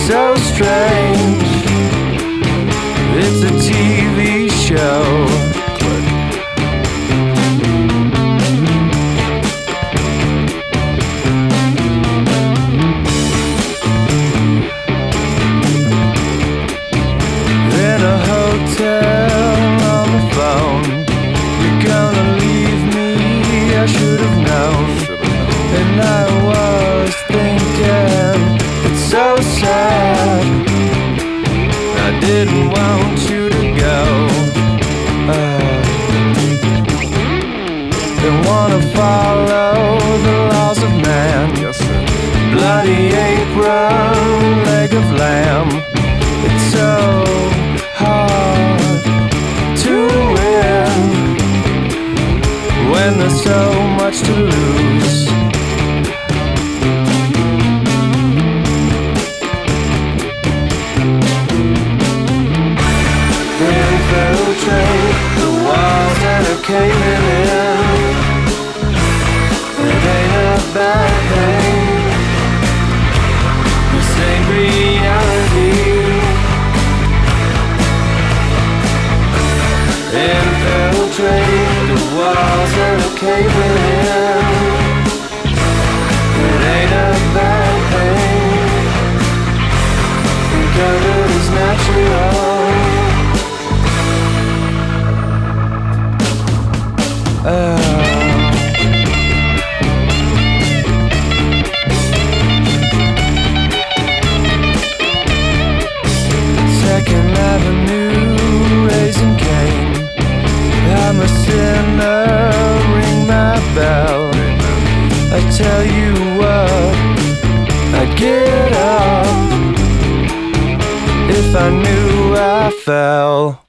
so strange. It's a TV show. In a hotel on the phone, you're gonna leave me, I should have known. And I was thinking, it's so sad, I didn't want you to go. Don't wanna follow the laws of man. Yes, sir. Bloody apron, leg of lamb. It's so hard to win when there's so much to lose. Infiltrate the walls that are caving in. It ain't a bad thing. This ain't reality. Infiltrate the walls that are caving in. It ain't a bad thing. Think of it as natural. Second Avenue, Raising Cane. I'm a sinner, ring my bell. I tell you what, I'd get up if I knew I fell.